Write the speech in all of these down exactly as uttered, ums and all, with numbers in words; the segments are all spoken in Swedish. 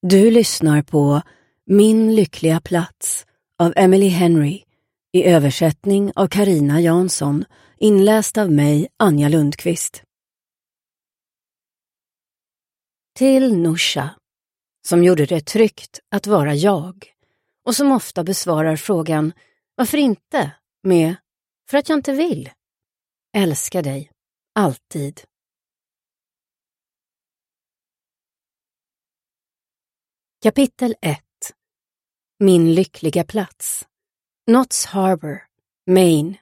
Du lyssnar på Min lyckliga plats av Emily Henry i översättning av Carina Jansson, inläst av mig, Anja Lundqvist. Till Nusha, som gjorde det tryggt att vara jag och som ofta besvarar frågan varför inte med för att jag inte vill. Älskar dig, alltid. Kapitel ett. Min lyckliga plats. Notts Harbor, Maine.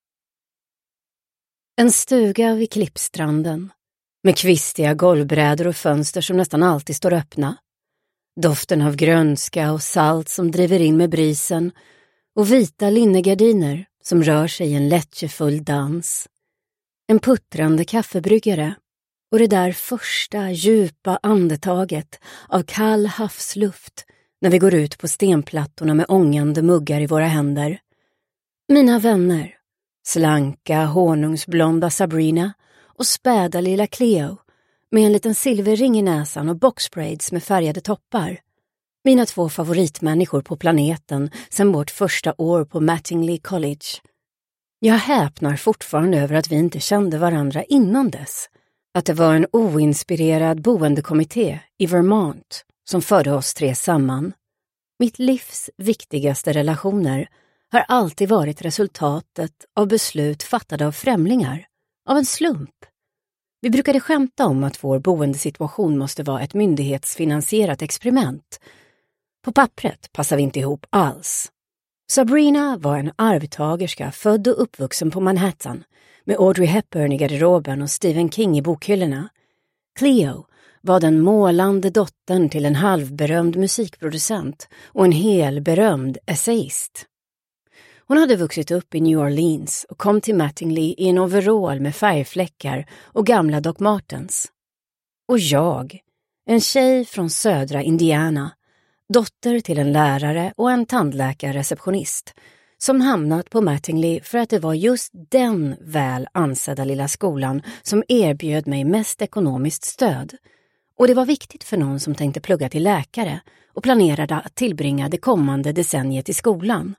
En stuga vid klippstranden med kvistiga golvbrädor och fönster som nästan alltid står öppna. Doften av grönska och salt som driver in med brisen och vita linnegardiner som rör sig i en lättjefull dans. En puttrande kaffebryggare och det där första djupa andetaget av kall havsluft när vi går ut på stenplattorna med ångande muggar i våra händer. Mina vänner, slanka, honungsblonda Sabrina och späda lilla Cleo med en liten silverring i näsan och boxbraids med färgade toppar. Mina två favoritmänniskor på planeten sedan vårt första år på Mattingly College. Jag häpnar fortfarande över att vi inte kände varandra innan dess. Att det var en oinspirerad boendekommitté i Vermont som förde oss tre samman. Mitt livs viktigaste relationer har alltid varit resultatet av beslut fattade av främlingar, av en slump. Vi brukade skämta om att vår boendesituation måste vara ett myndighetsfinansierat experiment. På pappret passar vi inte ihop alls. Sabrina var en arvtagerska född och uppvuxen på Manhattan med Audrey Hepburn i garderoben och Stephen King i bokhyllorna. Cleo var den målande dottern till en halvberömd musikproducent och en helberömd essayist. Hon hade vuxit upp i New Orleans och kom till Mattingly i en overall med färgfläckar och gamla Doc Martens. Och jag, en tjej från södra Indiana, dotter till en lärare och en tandläkarreceptionist, som hamnat på Mattingly för att det var just den väl ansedda lilla skolan som erbjöd mig mest ekonomiskt stöd. Och det var viktigt för någon som tänkte plugga till läkare och planerade att tillbringa det kommande decenniet i skolan.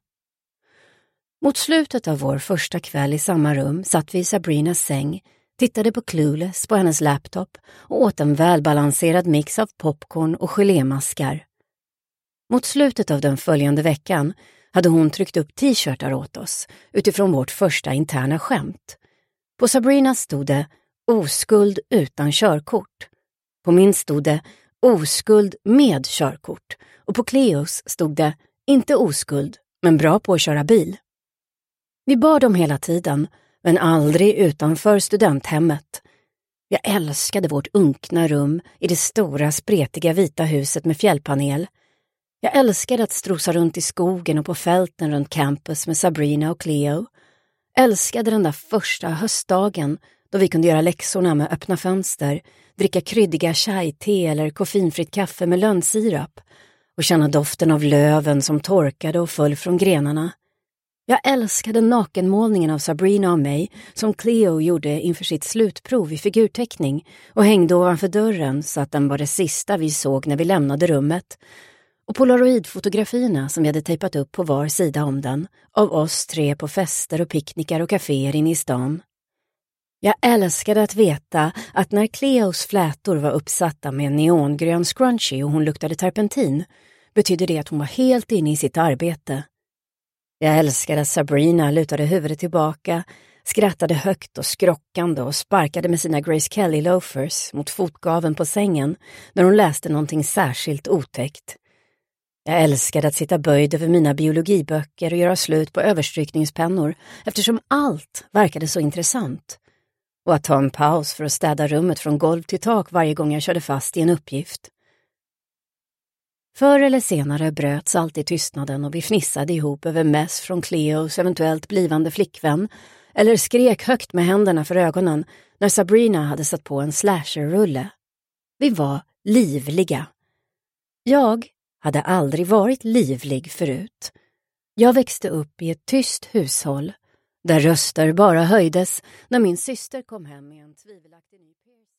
Mot slutet av vår första kväll i samma rum satt vi i Sabrinas säng, tittade på Clueless på hennes laptop och åt en välbalanserad mix av popcorn och gelémaskar. Mot slutet av den följande veckan hade hon tryckt upp t-shirtar åt oss utifrån vårt första interna skämt. På Sabrina stod det oskuld utan körkort. På min stod det oskuld med körkort och på Cleos stod det inte oskuld men bra på att köra bil. Vi bad dem hela tiden men aldrig utanför studenthemmet. Jag älskade vårt unkna rum i det stora spretiga vita huset med fjällpanel. Jag älskade att strosa runt i skogen och på fälten runt campus med Sabrina och Cleo. Älskade den där första höstdagen då vi kunde göra läxorna med öppna fönster, dricka kryddiga chai-te eller koffeinfritt kaffe med lönnsirap och känna doften av löven som torkade och föll från grenarna. Jag älskade nakenmålningen av Sabrina och mig som Cleo gjorde inför sitt slutprov i figurteckning och hängde ovanför dörren så att den var det sista vi såg när vi lämnade rummet. Och polaroidfotografierna som vi hade tejpat upp på var sida om den, av oss tre på fester och picknickar och kaféer inne i stan. Jag älskade att veta att när Cleos flätor var uppsatta med en neongrön scrunchie och hon luktade terpentin, betydde det att hon var helt inne i sitt arbete. Jag älskade att Sabrina lutade huvudet tillbaka, skrattade högt och skrockande och sparkade med sina Grace Kelly loafers mot fotgaven på sängen när hon läste någonting särskilt otäckt. Jag älskade att sitta böjd över mina biologiböcker och göra slut på överstrykningspennor eftersom allt verkade så intressant. Och att ta en paus för att städa rummet från golv till tak varje gång jag körde fast i en uppgift. Förr eller senare bröts alltid tystnaden och vi fnissade ihop över mess från Cleos eventuellt blivande flickvän eller skrek högt med händerna för ögonen när Sabrina hade satt på en slasher-rulle. Vi var livliga. Jag hade aldrig varit livlig förut. Jag växte upp i ett tyst hushåll där röster bara höjdes när min syster kom hem med en tvivelaktig ny piercing.